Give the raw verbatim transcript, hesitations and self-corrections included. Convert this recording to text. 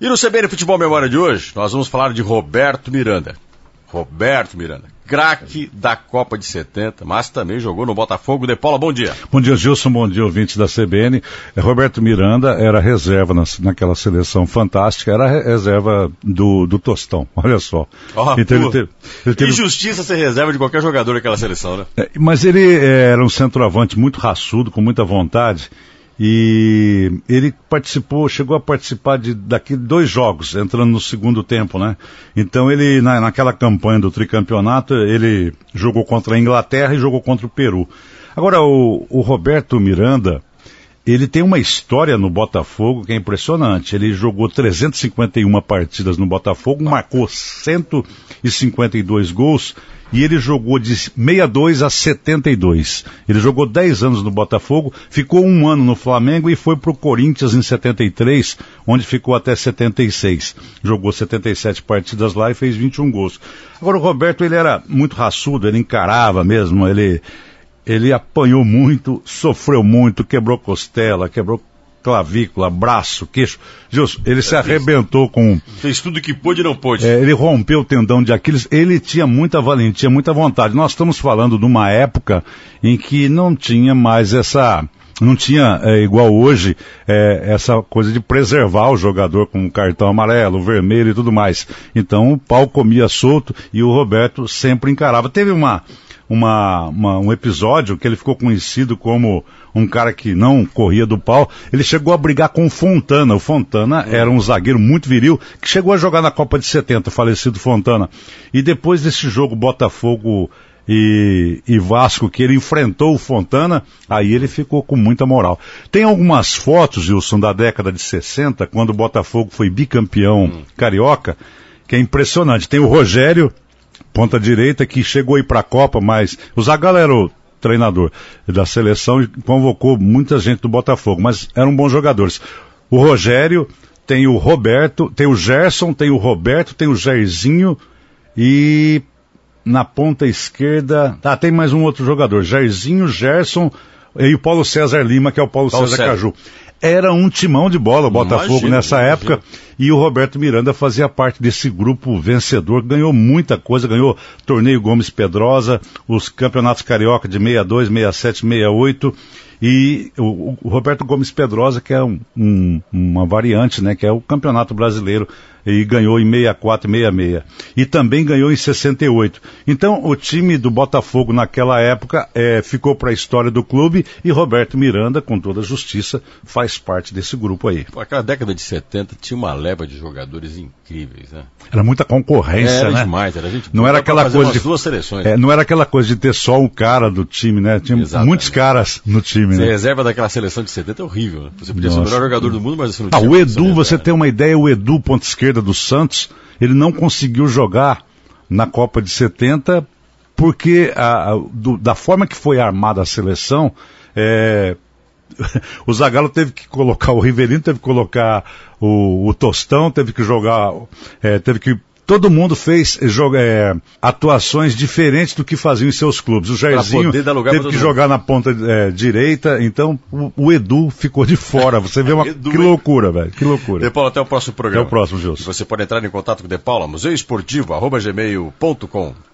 E no C B N Futebol Memória de hoje, nós vamos falar de Roberto Miranda. Roberto Miranda, craque da Copa de setenta, mas também jogou no Botafogo. De Paula, bom dia. Bom dia, Gilson, bom dia, ouvintes da C B N. Roberto Miranda era reserva na, naquela seleção fantástica, era reserva do, do Tostão, olha só. Oh, então, ele teve, ele teve... Injustiça ser reserva de qualquer jogador daquela seleção, né? É, mas ele era um centroavante muito raçudo, com muita vontade. E ele participou, chegou a participar de daqui dois jogos, entrando no segundo tempo, né? Então ele, na, naquela campanha do tricampeonato, ele jogou contra a Inglaterra e jogou contra o Peru. Agora, o, o Roberto Miranda, ele tem uma história no Botafogo que é impressionante. Ele jogou trezentas e cinquenta e uma partidas no Botafogo, marcou cento e cinquenta e dois gols, e ele jogou de sessenta e dois a setenta e dois. Ele jogou dez anos no Botafogo, ficou um ano no Flamengo e foi para o Corinthians em setenta e três, onde ficou até setenta e seis. Jogou setenta e sete partidas lá e fez vinte e um gols. Agora o Roberto, ele era muito raçudo, ele encarava mesmo, ele, ele apanhou muito, sofreu muito, quebrou costela, quebrou clavícula, braço, queixo. Gilson, ele se arrebentou com... Fez tudo que pôde e não pôde. É, ele rompeu o tendão de Aquiles. Ele tinha muita valentia, muita vontade. Nós estamos falando de uma época em que não tinha mais essa... Não tinha, é, igual hoje, é, essa coisa de preservar o jogador com cartão amarelo, vermelho e tudo mais. Então o pau comia solto e o Roberto sempre encarava. Teve uma... Uma, uma, um episódio que ele ficou conhecido como um cara que não corria do pau. Ele chegou a brigar com o Fontana. O Fontana era um zagueiro muito viril que chegou a jogar na Copa de setenta, falecido Fontana. E depois desse jogo Botafogo e, e Vasco, que ele enfrentou o Fontana, aí ele ficou com muita moral. Tem algumas fotos, Wilson, da década de sessenta, quando o Botafogo foi bicampeão hum. carioca, que é impressionante. Tem o Rogério, ponta direita, que chegou a ir para a Copa, mas o Zagallo era o treinador da seleção e convocou muita gente do Botafogo, mas eram bons jogadores. O Rogério, tem o Roberto, tem o Gerson, tem o Roberto, tem o Jairzinho e na ponta esquerda, ah, tem mais um outro jogador, Jairzinho, Gerson e o Paulo César Lima, que é o Paulo, Paulo César, César Caju. Era um timão de bola o Botafogo imagina, nessa imagina. época, e o Roberto Miranda fazia parte desse grupo vencedor, ganhou muita coisa, ganhou torneio Gomes Pedrosa, os campeonatos carioca de sessenta e dois, sessenta e sete, sessenta e oito, e o, o Roberto Gomes Pedrosa, que é um, um, uma variante, né, que é o campeonato brasileiro, e ganhou em sessenta e quatro e sessenta e seis. E também ganhou em sessenta e oito. Então, o time do Botafogo naquela época é, ficou para a história do clube e Roberto Miranda, com toda a justiça, faz parte desse grupo aí. Pô, aquela década de setenta tinha uma leva de jogadores incríveis, né? Era muita concorrência, era né? Era demais, era gente não era aquela coisa de duas seleções. É, não era aquela coisa de ter só um cara do time, né? Tinha exatamente. Muitos caras no time, Ser né? reserva daquela seleção de setenta é horrível, né? Você podia Nossa. ser o melhor jogador do mundo, mas você não ah, tinha... O Edu, você tem uma ideia, o Edu, ponta esquerda do Santos, ele não conseguiu jogar na Copa de setenta porque a, a, do, da forma que foi armada a seleção, é, o Zagallo teve que colocar, o Rivelino teve que colocar o, o Tostão, teve que jogar, é, teve que... Todo mundo fez joga, é, atuações diferentes do que faziam em seus clubes. O Jairzinho teve que jogar na ponta é, direita, então o, o Edu ficou de fora. Você vê uma... que loucura, velho, que loucura. De Paula, até o próximo programa. Até o próximo, Gilson. Você pode entrar em contato com o De Paula, museu esportivo arroba gmail ponto com.